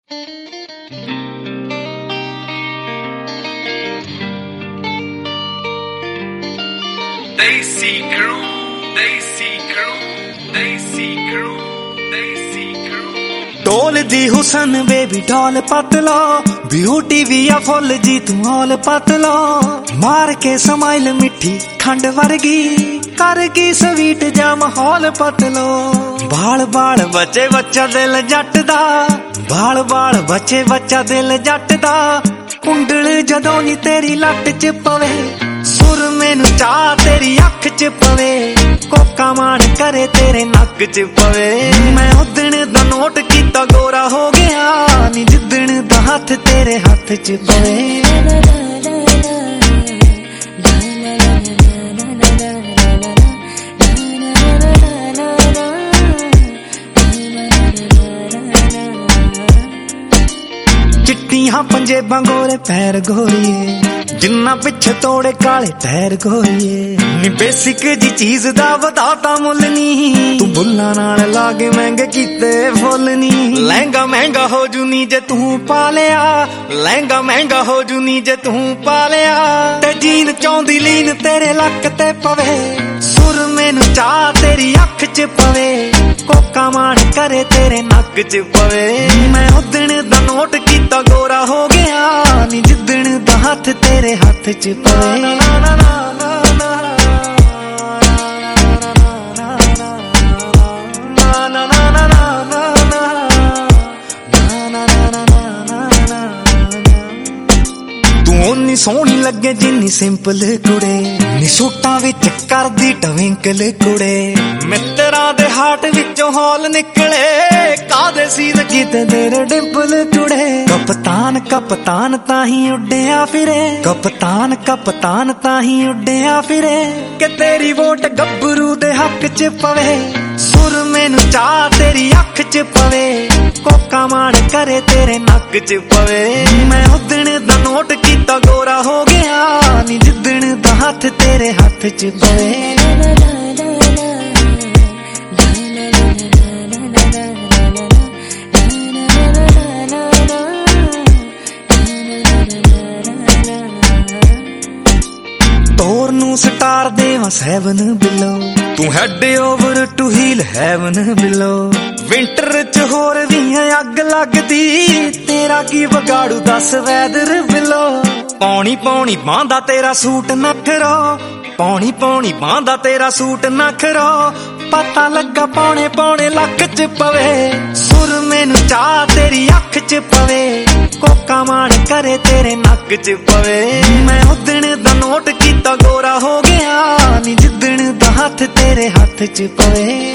Desi Crew, Desi Crew, Desi Crew, Desi Crew। ढोल दी हुसन baby ढोल पतलो, ब्यूटी भी आ फुल जी तू हौल पतलो। मार के समाइल मिठी खंड वर्गी, करगी स्वीट जा माहौल पतलो। बाल बाल बचे बच्चा दिल जट दा, बाल बाल बचे बच्चा दिल जट दा। कुंडल जदों नी तेरी लट च पवे, सुर मैनू चा तेरी अख च पवे। कोका मान करे तेरे नक च पवे। मैं उदण दा नोट कीता गोरा हो गया नी, जिदण दा हथ तेरे हथ च पवे। चिट्टियां पंजेबां गोरे पैर गोरीए, जिन्ना पिछे तोड़े काले टैर गोरीए। नी बेसिक जी चीज दा बताता मुल नी, तू बुल्ला नाल लागे महंगे कीते फुल नी। लहंगा महंगा हो जूनी जे तू पा लिया, लहंगा महंगा हो जूनी जे तू पा लिया। ते जीन चौंदी लीन तेरे लक ते पवे, सुर मैनू चा तेरी अख च पवे। कोका मान करे तेरे नक च पवे। मैं उदण दा नोट कीता गोरा हो गया नी, जिदण दा हथ तेरे हथ च पवे। नी सोहनी लगे जिन्नी सिंपल कुड़े, नी सूटां विच करदी टविंकल कुड़े। मित्तरां दे हार्ट विचों हौल निकले, कादे सी लगी ते तेरे डिंपल कुड़े। कप्तान कप्तान ताही उड्डिया फिरे, कप्तान कप्तान ताही उड्डिया फिरे। कि तेरी वोट गब्बरू दे हक च पवे, सुर मैनू चा तेरी अख च पवे। कोका मान करे तेरे नक च पवे। मैं उदण दा नोट कीता गोरा हो गया नी, जिदण दा हथ तेरे हथ च पवे। तोर नू स्टार देवा 7 बिलो, तू head over to heel heaven below. Winter च होर भी अग लगदी, तेरा की बगाड़ू दस वैदर बिलो। पौनी पौनी बांदा तेरा सूट नखरो, पौनी पौनी बांदा तेरा सूट नखरो। पता लगा पौने पौने लक च पवे, सुर मैनू चा तेरी अख च पवे। कोका मान करे तेरे नक च पवे। मैं उदण दा नोट कीता गोरा हो गया नी, जिदण दा हथ तेरे हथ च पवे।